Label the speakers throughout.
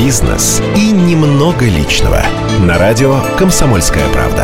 Speaker 1: бизнес и немного личного. На радио «Комсомольская правда».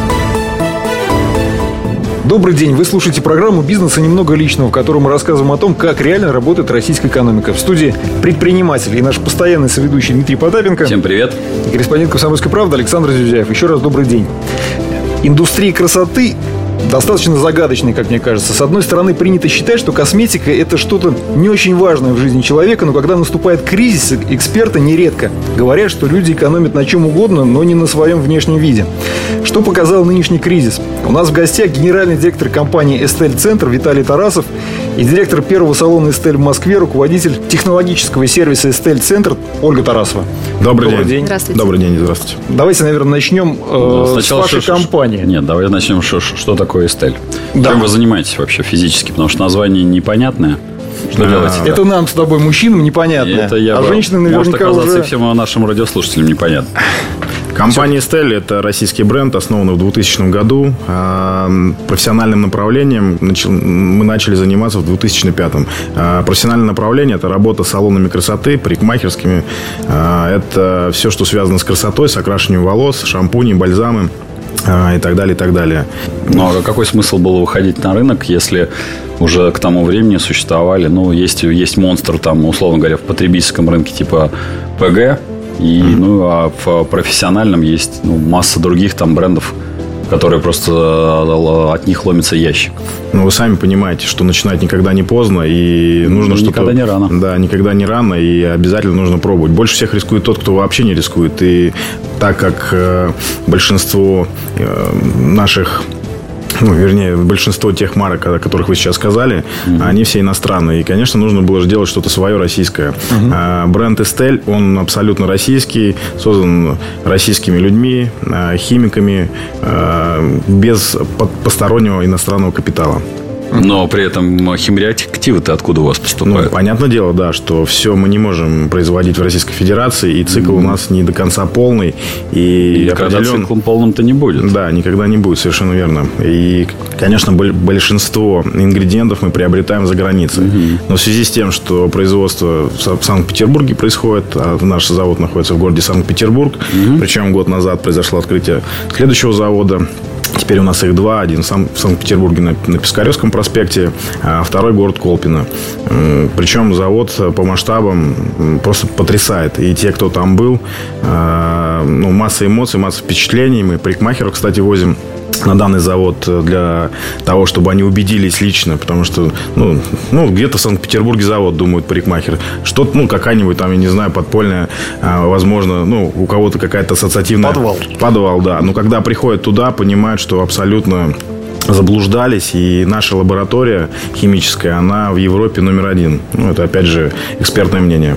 Speaker 2: Добрый день. Вы слушаете программу «Бизнес и немного личного», в которой мы рассказываем о том, как реально работает российская экономика. В студии предприниматель и наш постоянный соведущий Дмитрий Потапенко.
Speaker 3: Всем привет.
Speaker 2: И корреспондент «Комсомольской правды» Александр Зюзяев. Еще раз добрый день. Индустрия красоты достаточно загадочный, как мне кажется. С одной стороны, принято считать, что косметика – это что-то не очень важное в жизни человека, но когда наступает кризис, эксперты нередко говорят, что люди экономят на чем угодно, но не на своем внешнем виде. Что показал нынешний кризис? У нас в гостях генеральный директор компании «Estelle Центр» Виталий Тарасов и директор первого салона «Estelle» в Москве, руководитель технологического сервиса «Estelle Центр» Ольга Тарасова.
Speaker 4: Добрый день.
Speaker 5: Здравствуйте.
Speaker 4: Добрый день, здравствуйте.
Speaker 2: Давайте, наверное, начнем с вашей компании.
Speaker 3: Нет, давай начнем, что такое Estelle.
Speaker 2: Да.
Speaker 3: Чем вы занимаетесь вообще физически? Потому что название непонятное. Что делаете?
Speaker 2: Это нам с тобой, мужчинам, непонятно.
Speaker 3: Это я
Speaker 2: женщины наверняка
Speaker 3: может оказаться
Speaker 2: уже...
Speaker 3: и всем нашим радиослушателям непонятно.
Speaker 4: Компания Estelle – это российский бренд, основанный в 2000 году. Профессиональным направлением мы начали заниматься в 2005. Профессиональное направление – это работа с салонами красоты, парикмахерскими. Это все, что связано с красотой, с окрашиванием волос, шампуни, бальзамы. И так далее, и так далее.
Speaker 3: Но какой смысл было выходить на рынок, если уже к тому времени существовали, есть монстр, там, условно говоря, в потребительском рынке типа ПГ, а в профессиональном есть масса других там брендов, которые просто от них ломится ящик.
Speaker 4: Вы сами понимаете, что начинать никогда не поздно, и нужно что-то...
Speaker 3: Никогда не рано.
Speaker 4: Да, никогда не рано, и обязательно нужно пробовать. Больше всех рискует тот, кто вообще не рискует. И так как большинство наших... большинство тех марок, о которых вы сейчас сказали, они все иностранные. И, конечно, нужно было же делать что-то свое, российское. Бренд Estelle, он абсолютно российский, создан российскими людьми, химиками, без постороннего иностранного капитала.
Speaker 3: Но при этом химреактивы-то откуда у вас поступают?
Speaker 4: Понятное дело, да, что все мы не можем производить в Российской Федерации, и цикл у нас не до конца полный. И
Speaker 3: никогда циклом полным-то не будет.
Speaker 4: Да, никогда не будет, совершенно верно. И, конечно, большинство ингредиентов мы приобретаем за границей. Но в связи с тем, что производство в Санкт-Петербурге происходит, а наш завод находится в городе Санкт-Петербург, причем год назад произошло открытие следующего завода. Теперь у нас их два. Один в Санкт-Петербурге на Пискаревском проспекте, а второй город Колпино. Причем завод по масштабам просто потрясает. И те, кто там был, масса эмоций, масса впечатлений. Мы парикмахеров, кстати, возим на данный завод для того, чтобы они убедились лично, потому что, где-то в Санкт-Петербурге завод, думают парикмахеры. Что-то, какая-нибудь там, я не знаю, подпольная, возможно, у кого-то какая-то ассоциативная... Подвал, да. Но когда приходят туда, понимают, что абсолютно заблуждались, и наша лаборатория химическая, она в Европе номер 1. Это, опять же, экспертное мнение.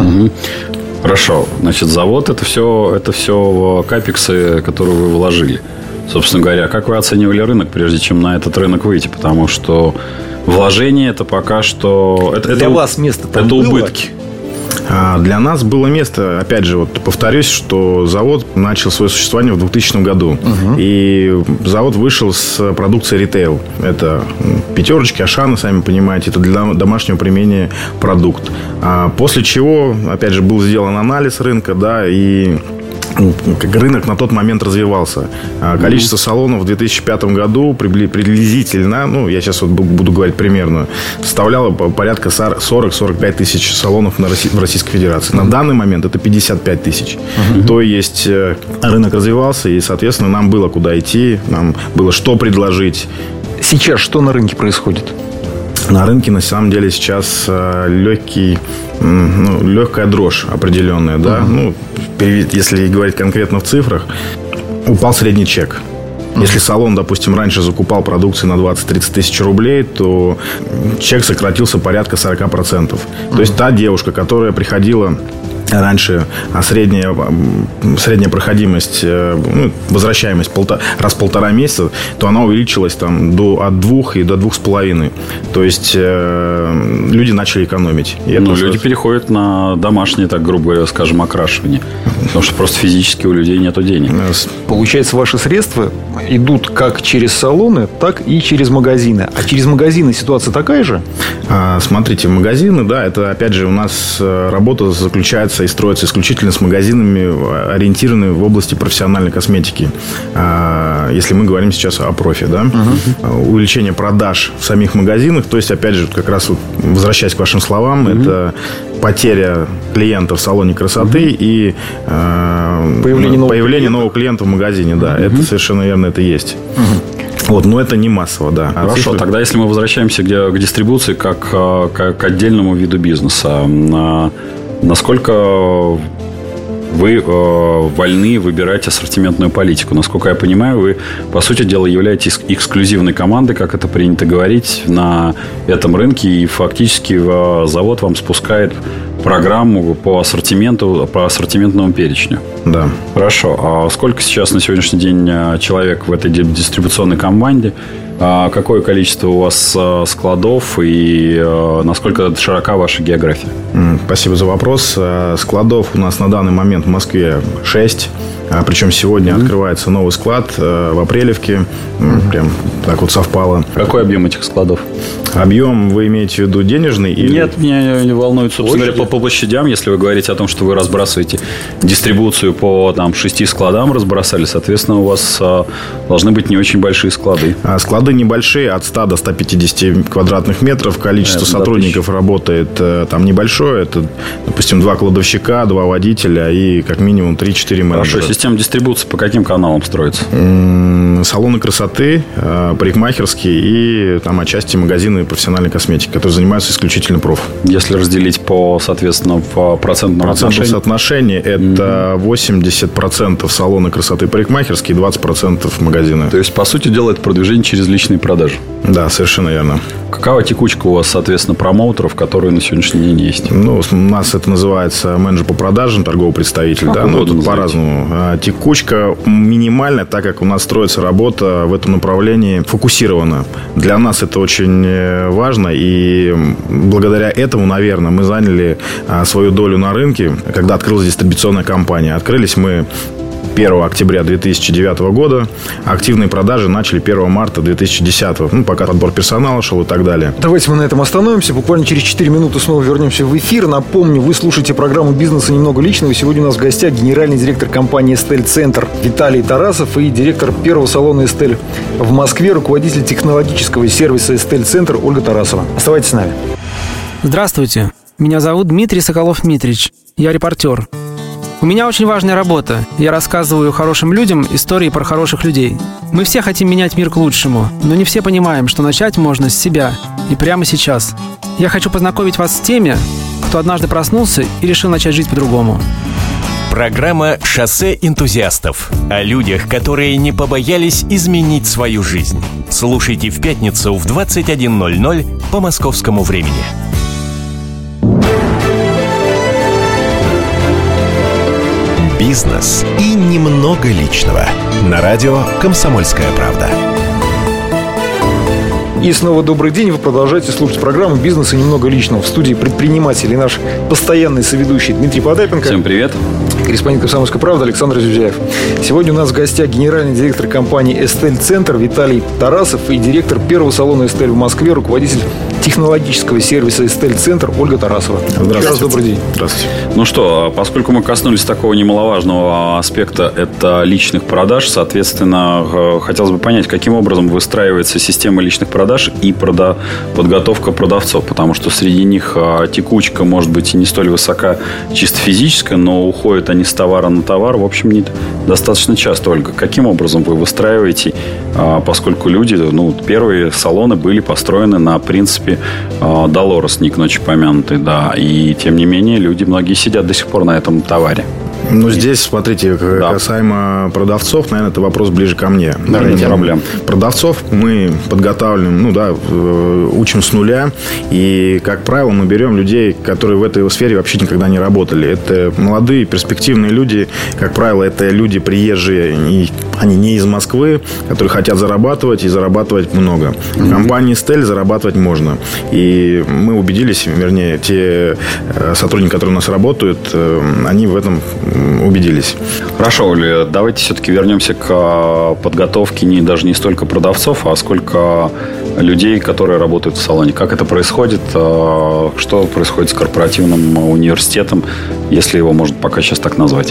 Speaker 3: Хорошо. Значит, завод это все капексы, которые вы вложили. Собственно говоря, как вы оценивали рынок, прежде чем на этот рынок выйти? Потому что вложение это пока что...
Speaker 2: Для вас место там было?
Speaker 3: Это убытки.
Speaker 4: Для нас было место, опять же, повторюсь, что завод начал свое существование в 2000 году. И завод вышел с продукцией ритейл. Это пятерочки, Ашаны, сами понимаете, это для домашнего применения продукт. После чего, опять же, был сделан анализ рынка, да, и рынок на тот момент развивался. Количество салонов в 2005 году приблизительно, я сейчас буду говорить примерно, составляло порядка 40-45 тысяч салонов в Российской Федерации. На данный момент это 55 тысяч. То есть рынок развивался, и, соответственно, нам было куда идти, нам было что предложить.
Speaker 2: Сейчас что на рынке происходит?
Speaker 4: На рынке, на самом деле, сейчас легкая дрожь определенная, да. Если говорить конкретно в цифрах, упал средний чек. Если салон, допустим, раньше закупал продукцию на 20-30 тысяч рублей, то чек сократился порядка 40%. То есть та девушка, которая приходила раньше, средняя проходимость, возвращаемость раз в 1,5 месяца, то она увеличилась там от 2 и до 2,5. То есть люди начали экономить.
Speaker 3: Люди переходят на домашнее, так грубо говоря, скажем, окрашивание. Потому что просто физически у людей нету денег.
Speaker 2: Получается, ваши средства идут как через салоны, так и через магазины. А через магазины ситуация такая же?
Speaker 4: Смотрите, магазины, да, это опять же у нас работа заключается развиваться и строиться исключительно с магазинами, ориентированными в области профессиональной косметики. Если мы говорим сейчас о профи, да? Увеличение продаж в самих магазинах, то есть, опять же, как раз вот, возвращаясь к вашим словам, это потеря клиентов в салоне красоты и появление нового клиента в магазине, да, это совершенно верно, это есть. Вот, но это не массово, да.
Speaker 3: Хорошо, тогда если мы возвращаемся к дистрибуции как к отдельному виду бизнеса, насколько вы вольны выбирать ассортиментную политику? Насколько я понимаю, вы, по сути дела, являетесь эксклюзивной командой, как это принято говорить, на этом рынке. И фактически завод вам спускает программу по ассортиментному перечню.
Speaker 4: Да.
Speaker 3: Хорошо. А сколько сейчас на сегодняшний день человек в этой дистрибуционной команде? Какое количество у вас складов и насколько широка ваша география?
Speaker 4: Спасибо за вопрос. Складов у нас на данный момент в Москве 6. Причем сегодня открывается новый склад в Апрелевке. Прям так вот совпало.
Speaker 3: Какой объем этих складов?
Speaker 4: Объем вы имеете в виду денежный? Или...
Speaker 3: Нет, меня не волнует, собственно говоря, по площадям. Если вы говорите о том, что вы разбрасываете дистрибуцию по 6 складам, разбросали, соответственно, у вас должны быть не очень большие склады.
Speaker 4: Склады небольшие, от 100 до 150 квадратных метров. Количество сотрудников работает там небольшое. Это, допустим, 2 кладовщика, 2 водителя и как минимум 3-4 менеджера.
Speaker 3: Хорошо, система дистрибуции по каким каналам строится?
Speaker 4: Салоны красоты, парикмахерские и там отчасти магазины профессиональной косметики, которые занимаются исключительно проф.
Speaker 3: Если разделить соответственно, в процентном
Speaker 4: соотношении, это 80% салоны красоты и парикмахерские, 20% магазины.
Speaker 3: То есть, по сути дела, это продвижение через личные продажи.
Speaker 4: Да, совершенно верно.
Speaker 3: Какова текучка у вас, соответственно, промоутеров, которые на сегодняшний день есть?
Speaker 4: У нас это называется менеджер по продажам, торговый представитель. Тут по-разному. Текучка минимальная, так как у нас строится работа в этом направлении фокусирована. Для нас это очень важно, и благодаря этому, наверное, мы заняли свою долю на рынке, когда открылась дистрибуционная компания. Открылись мы 1 октября 2009 года. Активные продажи начали 1 марта 2010. Пока подбор персонала шел и так далее.
Speaker 2: Давайте мы на этом остановимся. Буквально через 4 минуты снова вернемся в эфир. Напомню, вы слушаете программу «Бизнеса немного личного». Сегодня у нас в гостях генеральный директор компании «Эстель Центр» Виталий Тарасов и директор первого салона «Эстель» в Москве, руководитель технологического сервиса «Эстель Центр» Ольга Тарасова. Оставайтесь с нами.
Speaker 5: Здравствуйте. Меня зовут Дмитрий Соколов-Митрич. Я репортер. У меня очень важная работа. Я рассказываю хорошим людям истории про хороших людей. Мы все хотим менять мир к лучшему, но не все понимаем, что начать можно с себя и прямо сейчас. Я хочу познакомить вас с теми, кто однажды проснулся и решил начать жить по-другому.
Speaker 6: Программа «Шоссе энтузиастов» о людях, которые не побоялись изменить свою жизнь. Слушайте в пятницу в 21:00 по московскому времени.
Speaker 1: Бизнес и немного личного. На радио «Комсомольская правда».
Speaker 2: И снова добрый день. Вы продолжаете слушать программу «Бизнес и немного личного». В студии предприниматель и наш постоянный соведущий Дмитрий Потапенко.
Speaker 3: Всем привет.
Speaker 2: Корреспондент «Комсомольской правды» Александр Зюзяев. Сегодня у нас в гостях генеральный директор компании «Эстель Центр» Виталий Тарасов и директор первого салона «Эстель» в Москве, руководитель технологического сервиса «Эстель Центр» Ольга Тарасова.
Speaker 4: Здравствуйте.
Speaker 2: Еще раз добрый день.
Speaker 4: Здравствуйте.
Speaker 3: Ну что, поскольку мы коснулись такого немаловажного аспекта, это личных продаж, соответственно, хотелось бы понять, каким образом выстраивается система личных продаж и подготовка продавцов, потому что среди них текучка может быть и не столь высока чисто физическая, но уходят они с товара на товар, в общем, достаточно часто. Ольга, каким образом вы выстраиваете, поскольку люди, первые салоны были построены на принципе Долорес, не к ночи помянутый, да, и тем не менее люди многие сидят до сих пор на этом товаре.
Speaker 4: Здесь, смотрите, касаемо продавцов, наверное, это вопрос ближе ко мне.
Speaker 3: Да, нет проблем.
Speaker 4: Продавцов мы подготавливаем, учим с нуля. И, как правило, мы берем людей, которые в этой сфере вообще никогда не работали. Это молодые, перспективные люди. Как правило, это люди приезжие, и они не из Москвы, которые хотят зарабатывать и зарабатывать много. В компании «Эстель» зарабатывать можно. И мы убедились, вернее, те сотрудники, которые у нас работают, они в этом убедились.
Speaker 3: Хорошо, Оля, давайте все-таки вернемся к подготовке даже не столько продавцов, а сколько людей, которые работают в салоне. Как это происходит? Что происходит с корпоративным университетом, если его можно пока сейчас так назвать?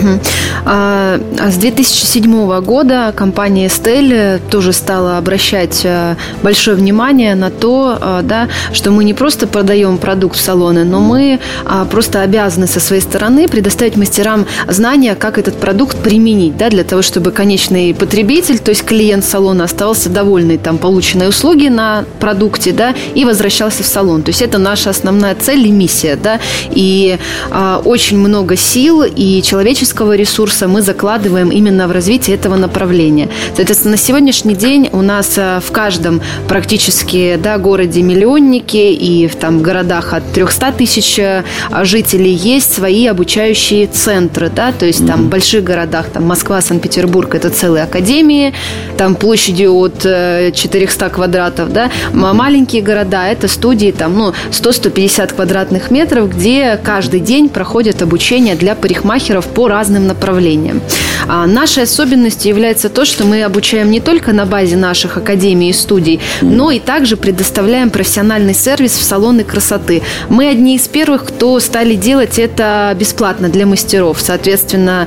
Speaker 7: С 2007 года компания Estelle тоже стала обращать большое внимание на то, да, что мы не просто продаем продукт в салоны, но мы просто обязаны со своей стороны предоставить мастерам знания, как этот продукт применить, да, для того, чтобы конечный потребитель, то есть клиент салона, оставался довольный там, полученной услуги на продукте, да, и возвращался в салон. То есть это наша основная цель и миссия. Да, и очень много сил и человеческого ресурса мы закладываем именно в развитие этого направления. Соответственно, на сегодняшний день у нас в каждом практически, да, городе-миллионнике и в там, городах от 300 тысяч жителей есть свои обучающие центры. Да, то есть там в больших городах, там Москва, Санкт-Петербург, это целые академии, там площадью от 400 квадратов. Да, маленькие города, это студии там, 100-150 квадратных метров, где каждый день проходит обучение для парикмахеров по разным направлениям. Нашей особенностью является то, что мы обучаем не только на базе наших академий и студий, но и также предоставляем профессиональный сервис в салоны красоты. Мы одни из первых, кто стали делать это бесплатно для мастеров. Соответственно,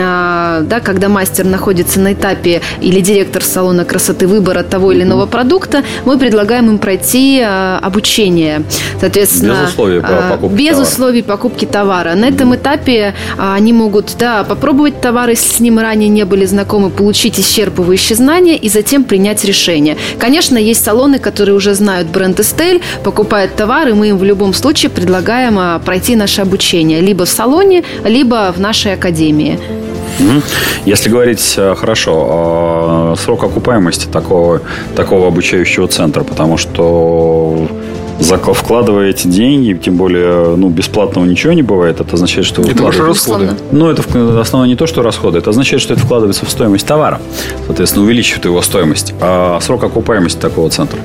Speaker 7: да, когда мастер находится на этапе или директор салона красоты выбора того или иного продукта, мы предлагаем им пройти обучение. Соответственно, без условий покупки товара. На этом этапе они могут, да, попробовать товар, если с ним ранее не были знакомы, получить исчерпывающие знания и затем принять решение. Конечно, есть салоны, которые уже знают бренд Estelle, покупают товар, и мы им в любом случае предлагаем пройти наше обучение либо в салоне, либо в нашей академии.
Speaker 3: Если говорить, хорошо, срок окупаемости такого обучающего центра, потому что вкладываете деньги, тем более, бесплатного ничего не бывает. Это означает, что вы
Speaker 2: это ваши расходы.
Speaker 3: Это основное не то, что расходы. Это означает, что это вкладывается в стоимость товара. Соответственно, увеличивает его стоимость. А срок окупаемости такого центра?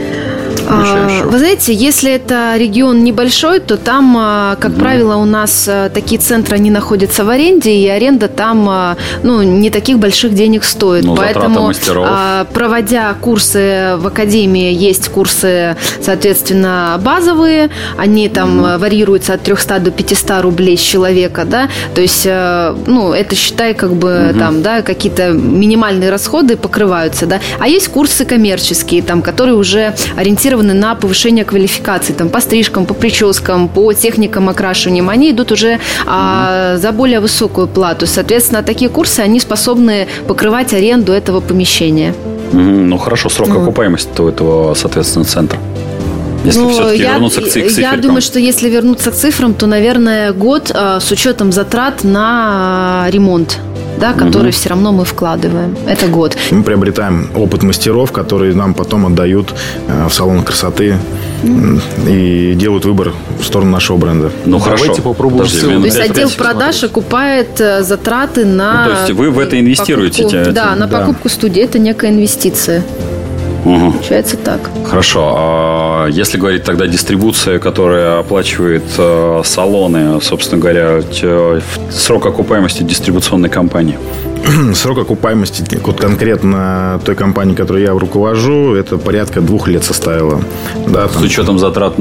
Speaker 7: Вы знаете, если это регион небольшой, то там, как правило, у нас такие центры, они находятся в аренде, и аренда там, не таких больших денег стоит. Поэтому, проводя курсы в академии, есть курсы, соответственно, базовые, они там варьируются от 300 до 500 рублей с человека, да, то есть, это, считай, как бы там, да, какие-то минимальные расходы покрываются, да, а есть курсы коммерческие, там, которые уже ориентированы на повышение квалификации, там, по стрижкам, по прическам, по техникам окрашивания, они идут уже за более высокую плату. Соответственно, такие курсы, они способны покрывать аренду этого помещения.
Speaker 3: Хорошо, срок окупаемости у этого, соответственно, центра. Если все-таки вернуться к цифрам.
Speaker 7: Я думаю, что если вернуться к цифрам, то, наверное, год с учетом затрат на ремонт, да, который все равно мы вкладываем. Это год.
Speaker 4: Мы приобретаем опыт мастеров, которые нам потом отдают в салон красоты и делают выбор в сторону нашего бренда.
Speaker 2: Давайте попробуем.
Speaker 7: То есть отдел продаж окупает затраты на...
Speaker 3: то есть вы в это инвестируете?
Speaker 7: На покупку студии. Это некая инвестиция. Получается так.
Speaker 3: Хорошо. А если говорить тогда дистрибуция, которая оплачивает салоны, собственно говоря, срок окупаемости дистрибуционной компании?
Speaker 4: Срок окупаемости конкретно той компании, которой я руковожу, это порядка 2 лет составило. Да,
Speaker 3: с учетом затрат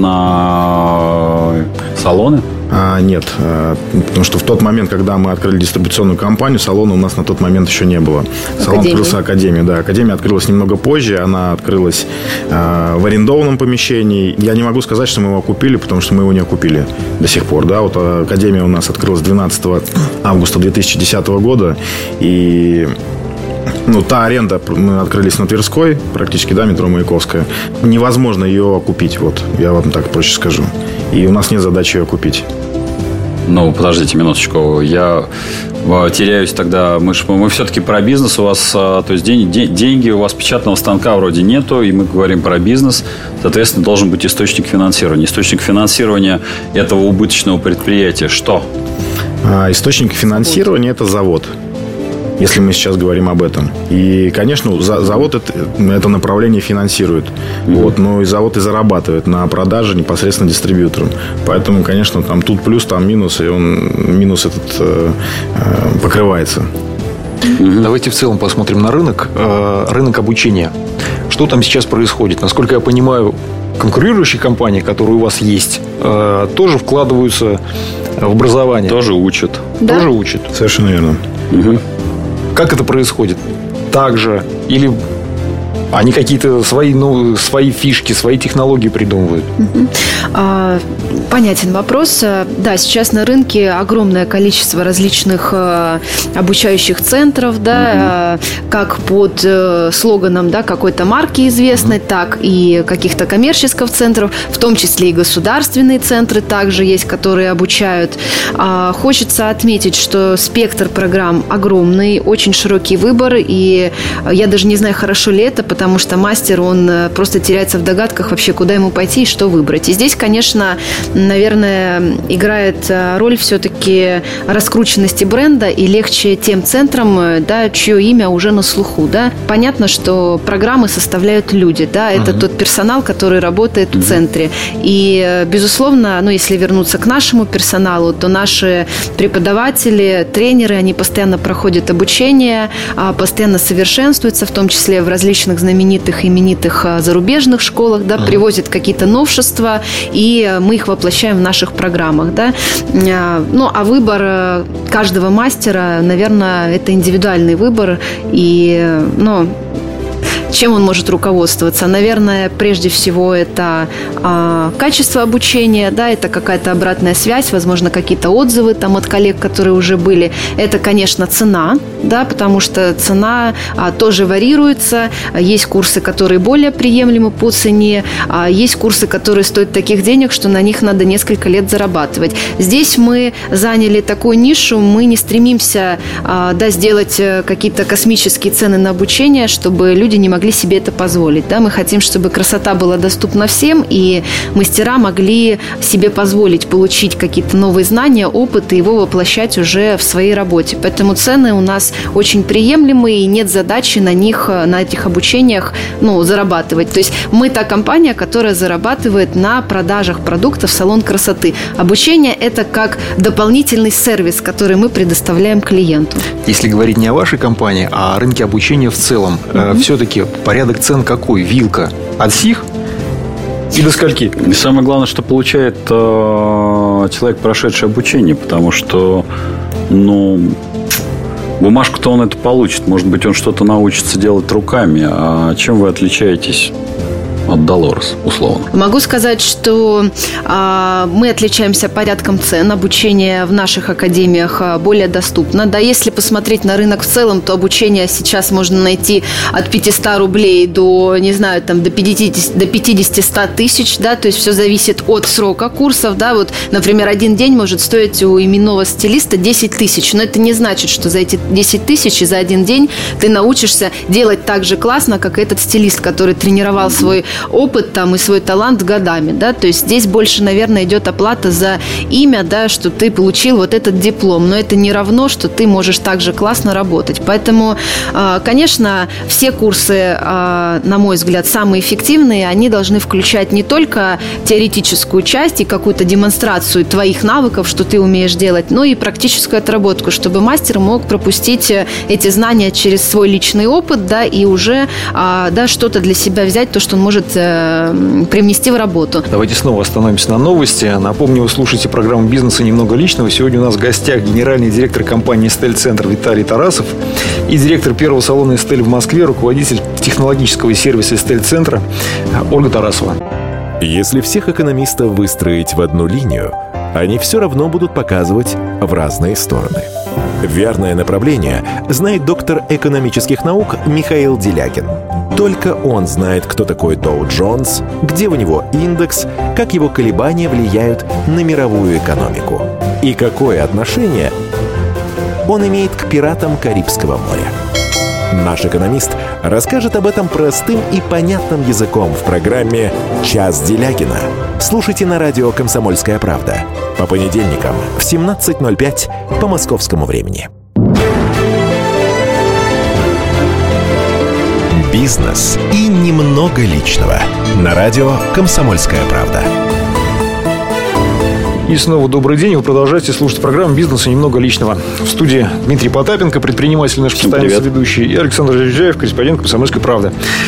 Speaker 3: на салоны?
Speaker 4: Нет, потому что в тот момент, когда мы открыли дистрибуционную компанию, салона у нас на тот момент еще не было. Салон открылся Академия, да. Академия открылась немного позже, она открылась в арендованном помещении. Я не могу сказать, что мы его окупили, потому что мы его не окупили до сих пор. Да. Вот Академия у нас открылась 12 августа 2010 года, и та аренда, мы открылись на Тверской, практически, да, метро Маяковская. Невозможно ее окупить, я вам так проще скажу. И у нас нет задачи ее купить.
Speaker 3: Подождите минуточку. Я теряюсь тогда. Мы все-таки про бизнес. У вас, то есть деньги, у вас печатного станка вроде нету, и мы говорим про бизнес. Соответственно, должен быть источник финансирования. Источник финансирования этого убыточного предприятия что?
Speaker 4: Источник финансирования – это завод. Если мы сейчас говорим об этом. И, конечно, завод это направление финансирует. Но и завод и зарабатывает на продаже непосредственно дистрибьюторам. Поэтому, конечно, там тут плюс, там минус, и минус этот покрывается.
Speaker 2: Давайте в целом посмотрим на рынок. Рынок обучения. что там сейчас происходит? Насколько я понимаю, конкурирующие компании, которые у вас есть, тоже вкладываются в образование.
Speaker 3: Тоже учат.
Speaker 7: Да?
Speaker 2: Тоже учат.
Speaker 4: Совершенно верно.
Speaker 3: Угу.
Speaker 2: Как это происходит? Так же? Или они какие-то свои фишки, свои технологии придумывают?
Speaker 7: Понятен вопрос. Да, сейчас на рынке огромное количество различных обучающих центров, да, как под слоганом, да, какой-то марки известной, так и каких-то коммерческих центров, в том числе и государственные центры также есть, которые обучают. Хочется отметить, что спектр программ огромный, очень широкий выбор, и я даже не знаю, хорошо ли это, потому что мастер, он просто теряется в догадках вообще, куда ему пойти и что выбрать. И здесь, конечно, наверное, играет роль все-таки раскрученности бренда и легче тем центрам, да, чье имя уже на слуху. Да. Понятно, что программы составляют люди. Да, это тот персонал, который работает в центре. И, безусловно, если вернуться к нашему персоналу, то наши преподаватели, тренеры, они постоянно проходят обучение, постоянно совершенствуются, в том числе в различных знаменитых, именитых зарубежных школах, да, привозят какие-то новшества, и мы их воплощаем в наших программах. Да. А выбор каждого мастера, наверное, это индивидуальный выбор. И, чем он может руководствоваться? Наверное, прежде всего это качество обучения, да, это какая-то обратная связь, возможно, какие-то отзывы там от коллег, которые уже были. Это, конечно, цена, да, потому что цена тоже варьируется. Есть курсы, которые более приемлемы по цене, есть курсы, которые стоят таких денег, что на них надо несколько лет зарабатывать. Здесь мы заняли такую нишу, мы не стремимся сделать какие-то космические цены на обучение, чтобы люди не могли себе это позволить. Да? Мы хотим, чтобы красота была доступна всем, и мастера могли себе позволить получить какие-то новые знания, опыт и его воплощать уже в своей работе. Поэтому цены у нас очень приемлемые, и нет задачи на них, на этих обучениях зарабатывать. То есть мы та компания, которая зарабатывает на продажах продуктов в салон красоты. Обучение – это как дополнительный сервис, который мы предоставляем клиенту.
Speaker 2: Если говорить не о вашей компании, а о рынке обучения в целом, все-таки порядок цен какой? Вилка от сих и до скольки?
Speaker 3: И самое главное, что получает человек, прошедший обучение, потому что, бумажку-то он это получит. Может быть, он что-то научится делать руками. А чем вы отличаетесь от Dolores, условно?
Speaker 7: Могу сказать, что мы отличаемся порядком цен. Обучение в наших академиях более доступно. Да, если посмотреть на рынок в целом, то обучение сейчас можно найти от 500 рублей до, не знаю, до 50-100 тысяч. Да, то есть все зависит от срока курсов. Да, вот, например, один день может стоить у именного стилиста 10 тысяч. Но это не значит, что за эти 10 тысяч и за один день ты научишься делать так же классно, как этот стилист, который тренировал свой опыт и свой талант годами, да, то есть здесь больше, наверное, идет оплата за имя, да, что ты получил вот этот диплом, но это не равно, что ты можешь так же классно работать, поэтому, конечно, все курсы, на мой взгляд, самые эффективные, они должны включать не только теоретическую часть и какую-то демонстрацию твоих навыков, что ты умеешь делать, но и практическую отработку, чтобы мастер мог пропустить эти знания через свой личный опыт, да, и уже, что-то для себя взять, то, что он может привнести в работу.
Speaker 2: Давайте снова остановимся на новости. Напомню, вы слушаете программу «Бизнеса немного личного». Сегодня у нас в гостях генеральный директор компании «Стель Центр» Виталий Тарасов и директор первого салона «Стель» в Москве, руководитель технологического сервиса «Стель Центра» Ольга Тарасова.
Speaker 1: Если всех экономистов выстроить в одну линию, они все равно будут показывать в разные стороны. Верное направление знает доктор экономических наук Михаил Делягин. Только он знает, кто такой Доу Джонс, где у него индекс, как его колебания влияют на мировую экономику и какое отношение он имеет к пиратам Карибского моря. Наш экономист расскажет об этом простым и понятным языком в программе «Час Делягина». Слушайте на радио «Комсомольская правда» по понедельникам в 17:05 по московскому времени. Бизнес и немного личного. На радио «Комсомольская правда».
Speaker 2: И снова добрый день. Вы продолжаете слушать программу «Бизнес и немного личного». В студии Дмитрий Потапенко, предприниматель, наш постоянный ведущий, и Александр Жевжаев, корреспондент «Комсомольской правды».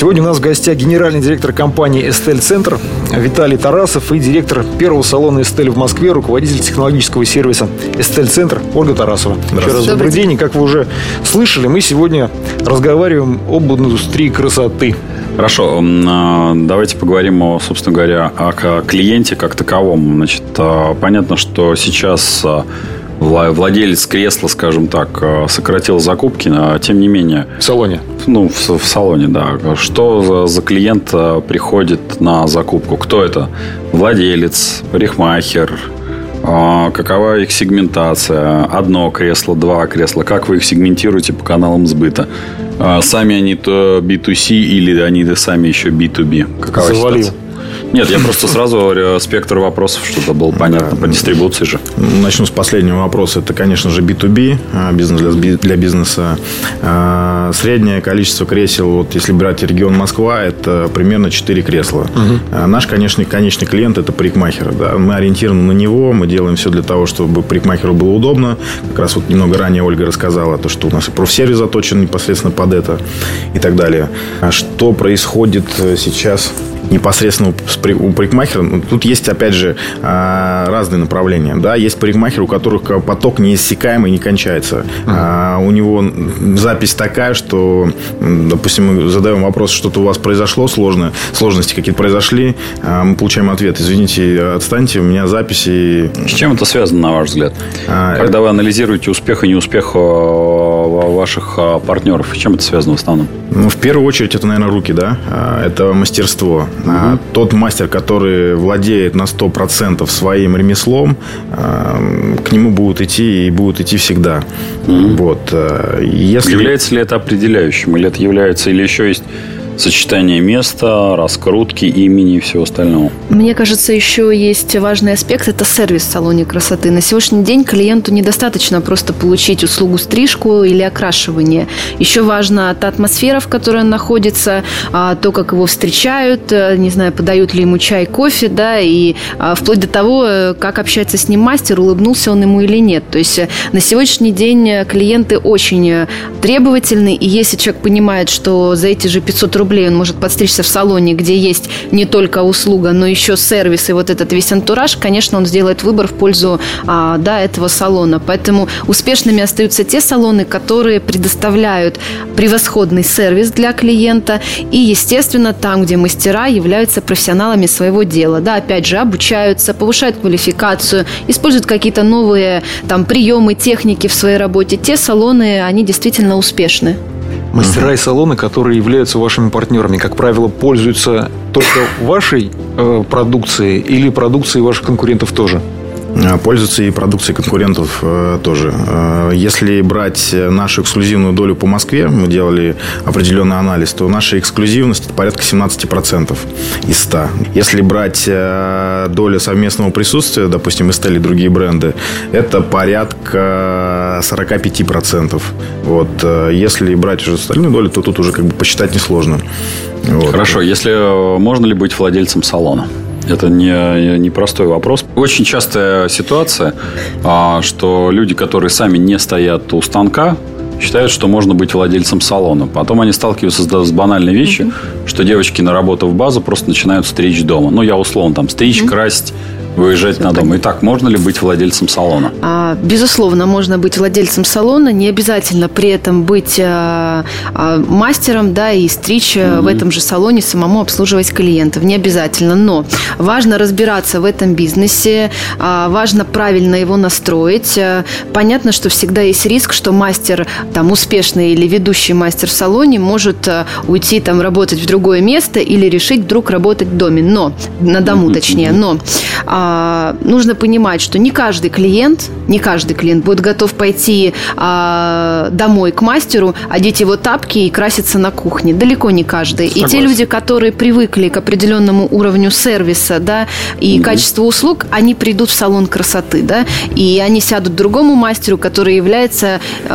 Speaker 2: Сегодня у нас в гостях генеральный директор компании «Эстель Центр» Виталий Тарасов и директор первого салона «Эстель» в Москве, руководитель технологического сервиса «Эстель Центр» Ольга Тарасова. Еще раз добрый день. И как вы уже слышали, мы сегодня разговариваем об индустрии красоты.
Speaker 3: Хорошо, давайте поговорим, собственно говоря, о клиенте как таковом. Значит, понятно, что сейчас владелец кресла, скажем так, сократил закупки, но тем не менее...
Speaker 2: В салоне?
Speaker 3: Ну, в салоне, да. Что за клиент приходит на закупку? Кто это? Владелец, парикмахер? Какова их сегментация? Одно кресло, два кресла? Как вы их сегментируете по каналам сбыта? Сами они то B2C или они сами еще B2B? Какова ситуация? Нет, я просто сразу говорю спектр вопросов, чтобы было понятно по дистрибуции же.
Speaker 4: Начну с последнего вопроса. Это, конечно же, B2B, бизнес для бизнеса. Среднее количество кресел, вот если брать регион Москва, это примерно 4 кресла. Наш, конечно, конечный клиент – это парикмахер. Да. Мы ориентированы на него, мы делаем все для того, чтобы парикмахеру было удобно. Как раз вот немного ранее Ольга рассказала, то, что у нас и профсервис заточен непосредственно под это и так далее. Что происходит сейчас непосредственно у парикмахера? Тут есть, опять же, разные направления. Да? Есть парикмахеры, у которых поток неиссякаемый, не кончается. У него запись такая, что, допустим, мы задаем вопрос, что-то у вас произошло сложное, сложности какие-то произошли, мы получаем ответ: извините, отстаньте, у меня записи.
Speaker 3: С чем это связано, на ваш взгляд? Когда вы анализируете успех и неуспех ваших партнеров, с чем это связано в основном?
Speaker 4: Ну, в первую очередь, это, наверное, руки, да? Это мастерство. Тот мастер, который владеет на 100% своим ремеслом, к нему будут идти всегда. Вот. Если...
Speaker 3: Является ли это определяющим? Или это является, или еще есть сочетание места, раскрутки, имени и всего остального?
Speaker 7: Мне кажется, еще есть важный аспект – это сервис в салоне красоты. На сегодняшний день клиенту недостаточно просто получить услугу стрижку или окрашивание. Еще важна та атмосфера, в которой он находится, то, как его встречают, не знаю, подают ли ему чай, кофе, да, и вплоть до того, как общается с ним мастер, улыбнулся он ему или нет. То есть на сегодняшний день клиенты очень требовательны, и если человек понимает, что за эти же 500 рублей он может подстричься в салоне, где есть не только услуга, но еще сервис и вот этот весь антураж, конечно, он сделает выбор в пользу этого салона. Поэтому успешными остаются те салоны, которые предоставляют превосходный сервис для клиента и, естественно, там, где мастера являются профессионалами своего дела. Да, опять же, обучаются, повышают квалификацию, используют какие-то новые приемы, техники в своей работе. Те салоны, они действительно успешны.
Speaker 2: Мастера и салоны, которые являются вашими партнерами, как правило, пользуются только вашей продукцией или продукцией ваших конкурентов тоже?
Speaker 4: Пользуются и продукцией конкурентов тоже. Если брать нашу эксклюзивную долю по Москве, мы делали определенный анализ, то наша эксклюзивность – порядка 17% из 100. Если брать долю совместного присутствия, допустим, Эстель и другие бренды, это порядка 45%. Вот. Если брать уже остальную долю, то тут уже посчитать несложно. Вот.
Speaker 3: Хорошо. Если можно ли быть владельцем салона? Это не простой вопрос. Очень частая ситуация, что люди, которые сами не стоят у станка, считают, что можно быть владельцем салона. Потом они сталкиваются с банальной вещью, что девочки, наработав базу, просто начинают стричь дома. Ну, я условно, стричь, красить, выезжать на дом. Итак, можно ли быть владельцем салона?
Speaker 7: Безусловно, можно быть владельцем салона. Не обязательно при этом быть мастером, да, и стричь в этом же салоне, самому обслуживать клиентов. Не обязательно. Но важно разбираться в этом бизнесе, важно правильно его настроить. Понятно, что всегда есть риск, что мастер, успешный или ведущий мастер в салоне может уйти работать в другое место или решить вдруг работать в доме. Но, на дому точнее. Но нужно понимать, что не каждый клиент будет готов пойти домой к мастеру, одеть его тапки и краситься на кухне. Далеко не каждый. Согласен. И те люди, которые привыкли к определенному уровню сервиса, да, и качеству услуг, они придут в салон красоты, да, и они сядут к другому мастеру, который является,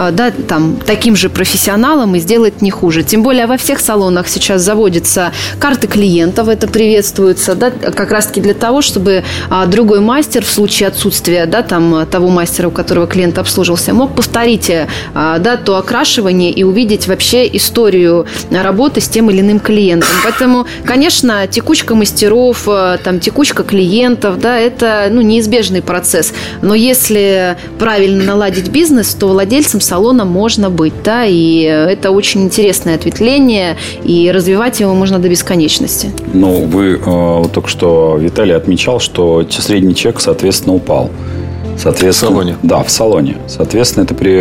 Speaker 7: таким же профессионалом и сделает не хуже. Тем более во всех салонах сейчас заводятся карты клиентов, это приветствуется, да, как раз-таки для того, чтобы другой мастер в случае отсутствия, да, там, того мастера, у которого клиент обслуживался, мог повторить, да, то окрашивание и увидеть вообще историю работы с тем или иным клиентом. Поэтому, конечно, текучка мастеров, там, текучка клиентов, да, это, ну, неизбежный процесс. Но если правильно наладить бизнес, то владельцем салона можно быть, да, и это очень интересное ответвление, и развивать его можно до бесконечности.
Speaker 3: Ну, вы только что, Виталий отмечал, что средний чек, соответственно, упал. Соответственно, в салоне? Да, в салоне. Соответственно,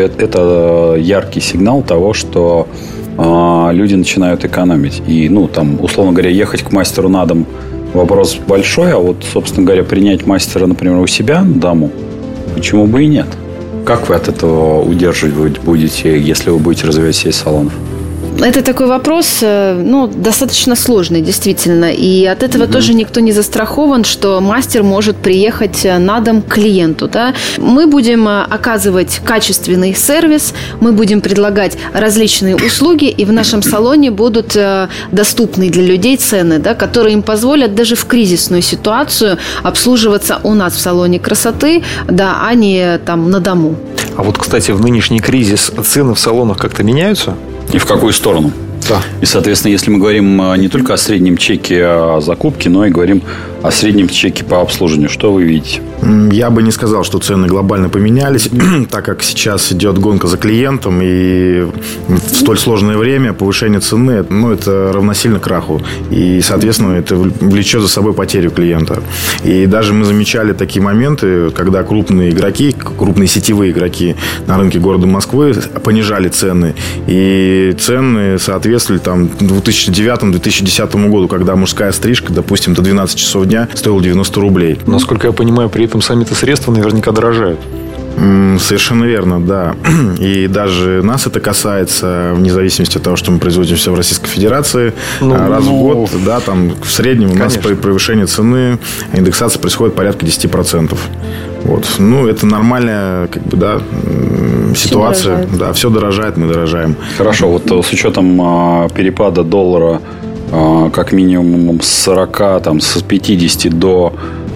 Speaker 3: это яркий сигнал того, что люди начинают экономить. И, ну, там, условно говоря, ехать к мастеру на дом вопрос большой, а вот, собственно говоря, принять мастера, например, у себя на дому, почему бы и нет? Как вы от этого удерживать будете, если вы будете развивать сеть салонов?
Speaker 7: Это такой вопрос, ну, достаточно сложный, действительно. И от этого тоже никто не застрахован, что мастер может приехать на дом к клиенту. Да? Мы будем оказывать качественный сервис, мы будем предлагать различные услуги, и в нашем салоне будут доступны для людей цены, да, которые им позволят даже в кризисную ситуацию обслуживаться у нас в салоне красоты, да, а не там на дому.
Speaker 2: А вот, кстати, в нынешний кризис цены в салонах как-то меняются?
Speaker 3: И в какую сторону?
Speaker 2: Да.
Speaker 3: И, соответственно, если мы говорим не только о среднем чеке закупки, но и говорим о среднем чеке по обслуживанию, что вы видите?
Speaker 4: Я бы не сказал, что цены глобально поменялись, так как сейчас идет гонка за клиентом, и в столь сложное время повышение цены, ну, это равносильно краху. И, соответственно, это влечет за собой потерю клиента. И даже мы замечали такие моменты, когда крупные игроки, крупные сетевые игроки на рынке города Москвы понижали цены. И цены соответствовали там 2009-2010 году, когда мужская стрижка, допустим, до 12 часов дня стоила 90 рублей.
Speaker 2: Насколько я понимаю, при этом сами-то средства наверняка дорожают.
Speaker 4: Совершенно верно, да. И даже нас это касается, вне зависимости от того, что мы производим все в Российской Федерации. Раз в год, да, там в среднем у нас при повышении цены индексация происходит порядка 10%. Вот. Ну, это нормальная, как бы, да, ситуация. Да, все дорожает, мы дорожаем.
Speaker 3: Хорошо, вот с учетом перепада доллара как минимум с 40, там, с 50 до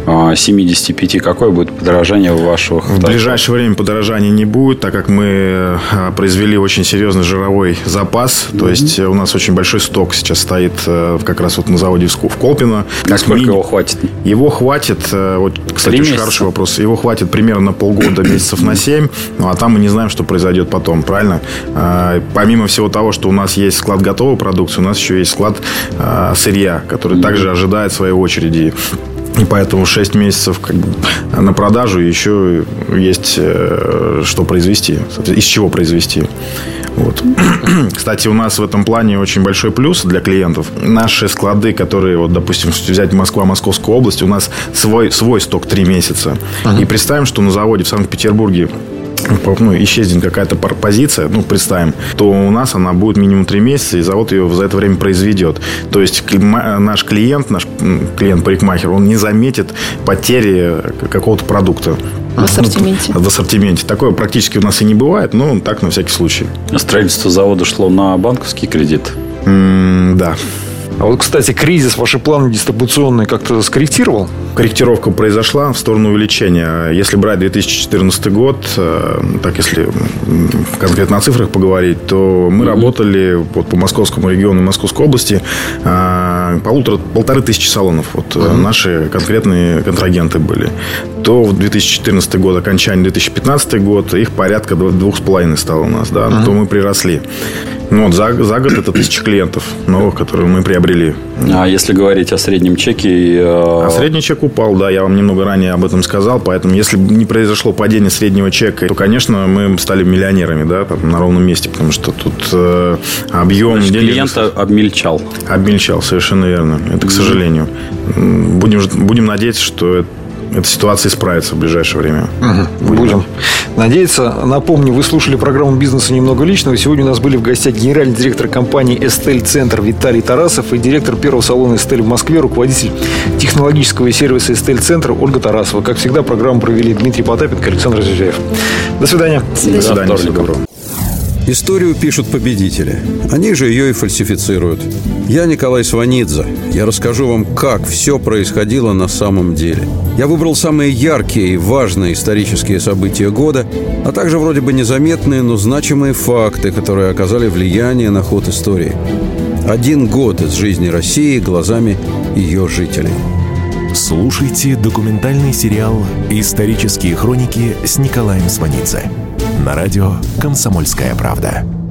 Speaker 3: 75, какое будет подорожание вашего?
Speaker 4: В ближайшее время подорожания не будет, так как мы произвели очень серьезный жировой запас. То есть у нас очень большой сток сейчас стоит как раз вот на заводе в Колпино.
Speaker 3: Насколько его хватит?
Speaker 4: Его хватит, вот, кстати, очень хороший вопрос. Его хватит примерно на полгода, месяцев на 7. Ну, а там мы не знаем, что произойдет потом, правильно? Помимо всего того, что у нас есть склад готовой продукции, у нас еще есть склад сырья, который также ожидает своей очереди. И поэтому 6 месяцев как бы на продажу еще есть что произвести, из чего произвести. Вот. Кстати, у нас в этом плане очень большой плюс для клиентов. Наши склады, которые, вот, допустим, взять Москва, Московскую область, у нас свой сток 3 месяца. И представим, что на заводе в Санкт-Петербурге исчезнет какая-то позиция, представим, то у нас она будет минимум 3 месяца, и завод ее за это время произведет. То есть наш клиент-парикмахер, он не заметит потери какого-то продукта.
Speaker 7: В ассортименте.
Speaker 4: В ассортименте. Такое практически у нас и не бывает, но так на всякий случай.
Speaker 3: Строительство завода шло на банковский кредит?
Speaker 4: Да.
Speaker 2: А вот, кстати, кризис ваши планы дистрибуционные как-то скорректировал?
Speaker 4: Корректировка произошла в сторону увеличения. Если брать 2014 год, так если конкретно о цифрах поговорить, то мы работали вот по московскому региону Московской области 1500 салонов. Вот наши конкретные контрагенты были. То в 2014 год, окончание 2015 год, их порядка 2,5 стало у нас, да, то мы приросли. Ну, вот за год это 1000 клиентов новых, которые мы приобрели.
Speaker 3: А если говорить о среднем чеке?
Speaker 4: А средний чек упал, да, я вам немного ранее об этом сказал. Поэтому, если не произошло падение среднего чека, то, конечно, мы стали миллионерами, да, там, на ровном месте. Потому что тут объем денег...
Speaker 3: Клиент обмельчал.
Speaker 4: Обмельчал, совершенно верно. Это, к сожалению. Будем надеяться, что эта ситуация исправится в ближайшее время.
Speaker 2: Будем надеяться. Напомню, вы слушали программу «Бизнеса немного личного». Сегодня у нас были в гостях генеральный директор компании «Эстель Центр» Виталий Тарасов и директор первого салона «Эстель» в Москве, руководитель технологического сервиса «Эстель Центр» Ольга Тарасова. Как всегда, программу провели Дмитрий Потапенко и Александр Зюзяев. До свидания.
Speaker 7: До свидания.
Speaker 4: Всего доброго.
Speaker 8: Историю пишут победители. Они же ее и фальсифицируют. Я Николай Сванидзе. Я расскажу вам, как все происходило на самом деле. Я выбрал самые яркие и важные исторические события года, а также вроде бы незаметные, но значимые факты, которые оказали влияние на ход истории. 1 год из жизни России глазами ее жителей.
Speaker 1: Слушайте документальный сериал «Исторические хроники» с Николаем Сванидзе на радио «Комсомольская правда».